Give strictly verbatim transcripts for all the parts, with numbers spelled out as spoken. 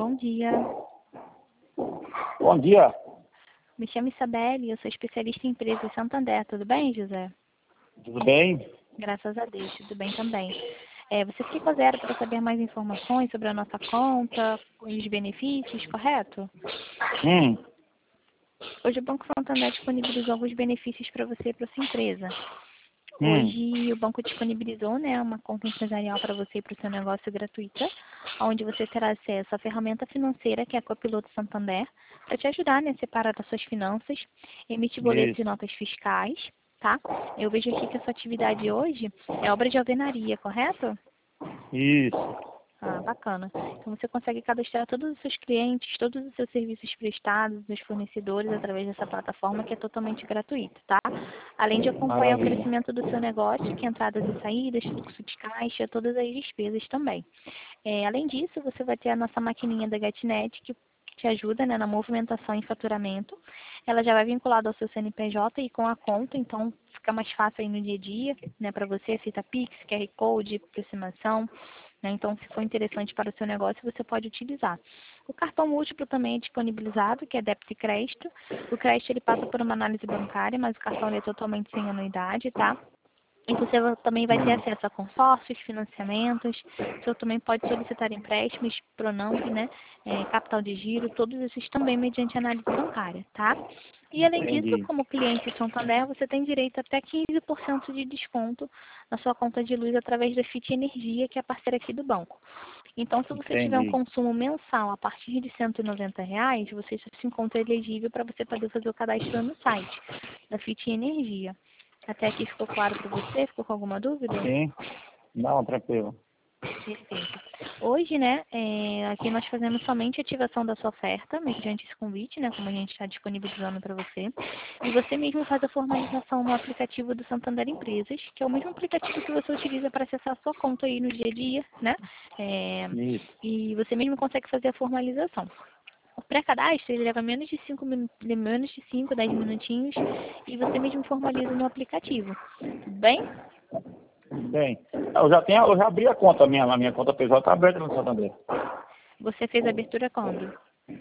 bom dia. Bom dia. Me chamo Isabelle, eu sou especialista em empresas Santander. Tudo bem, José? Tudo bem? Graças a Deus, tudo bem também. É, você ficou zero para saber mais informações sobre a nossa conta, os benefícios, correto? Hum. Hoje o Banco Santander disponibilizou alguns benefícios para você e para sua empresa. Hum. Hoje o banco disponibilizou, né, uma conta empresarial para você e para o seu negócio gratuita, onde você terá acesso à ferramenta financeira, que é a Copiloto Santander, para te ajudar, né, a separar as suas finanças, emitir boletos e Isso. notas fiscais, tá? Eu vejo aqui que a sua atividade hoje é obra de alvenaria, correto? Isso. Ah, bacana. Então você consegue cadastrar todos os seus clientes, todos os seus serviços prestados, dos fornecedores, através dessa plataforma que é totalmente gratuita, tá? Além de acompanhar o Maravilha. crescimento do seu negócio, que é entradas e saídas, fluxo de caixa, todas as despesas também. É, além disso, você vai ter a nossa maquininha da GetNet, que te ajuda, né, na movimentação e faturamento. Ela já vai vinculada ao seu C N P J e com a conta, então fica mais fácil aí no dia a dia, né, para você, aceita Pix, Q R Code, aproximação, né, então se for interessante para o seu negócio, você pode utilizar. O cartão múltiplo também é disponibilizado, que é débito e crédito. O crédito ele passa por uma análise bancária, mas o cartão ele é totalmente sem anuidade, tá? E você va- também vai ter Hum. acesso a consórcios, financiamentos, você também pode solicitar empréstimos, Pronamp, né, é, capital de giro, todos esses também mediante análise bancária, tá? E além disso, Entendi. como cliente Santander, você tem direito até quinze por cento de desconto na sua conta de luz através da Fit Energia, que é a parceira aqui do banco. Então, se você tiver um Entendi. consumo mensal a partir de cento e noventa reais, você já se encontra elegível para você poder fazer o cadastro no site da Fit Energia. Até aqui ficou claro para você? Ficou com alguma dúvida? Sim. Não, tranquilo. Perfeito. Hoje, né, é, aqui nós fazemos somente a ativação da sua oferta, mediante esse convite, né, como a gente está disponibilizando para você. E você mesmo faz a formalização no aplicativo do Santander Empresas, que é o mesmo aplicativo que você utiliza para acessar a sua conta aí no dia a dia, né? É, Isso. e você mesmo consegue fazer a formalização. O pré-cadastro ele leva menos de cinco menos de cinco, dez minutinhos e você mesmo formaliza no aplicativo. Tudo bem? Tudo bem. Eu já tenho, eu já abri a conta minha, a minha conta pessoal está aberta no Santander. Você fez a abertura quando?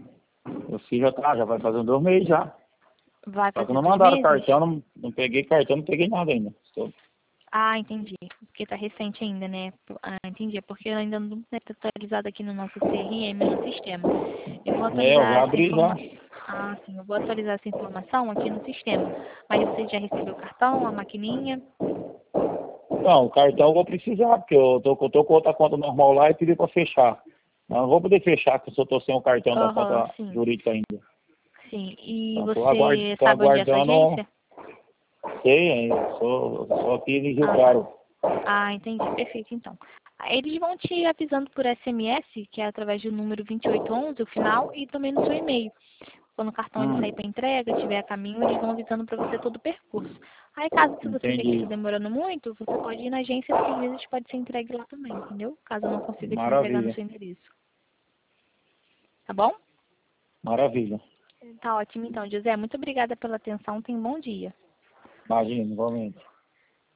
Eu fiz já tá, já vai fazer dois meses já. Vai Só que fazer não dois mandaram meses? cartão, não, não peguei cartão, não peguei nada ainda. Estou- Ah, entendi. Porque tá recente ainda, né? Ah, entendi. É porque ainda não está atualizado aqui no nosso C R M, no sistema. Eu vou É, eu já atualizar essa abri já. informação. Ah, sim. Eu vou atualizar essa informação aqui no sistema. Mas você já recebeu o cartão, a maquininha? Não, o cartão eu vou precisar, porque eu tô, eu tô com outra conta normal lá e pedi para fechar. Mas não vou poder fechar, porque eu estou sem o cartão da Aham, conta sim. jurídica ainda. Sim. E Então, estou aguard, você tô sabe onde é a sua aguardando. agência? Sei ainda, sou, sou aqui em Rio Ah, tá. Claro. Ah, entendi. Perfeito, então. Aí eles vão te avisando por S M S, que é através do número vinte e oito onze, o final, e também no seu e-mail. Quando o cartão ele Hum, sair para entrega, tiver a caminho, eles vão avisando para você todo o percurso. Aí, caso se você ver que está entendi. demorando muito, você pode ir na agência, que às vezes pode ser entregue lá também, entendeu? Caso eu não consiga te entregar no Maravilha, seu endereço. Tá bom? maravilha. Tá ótimo, então, José. Muito obrigada pela atenção. Tenha um bom dia. Imagina, igualmente.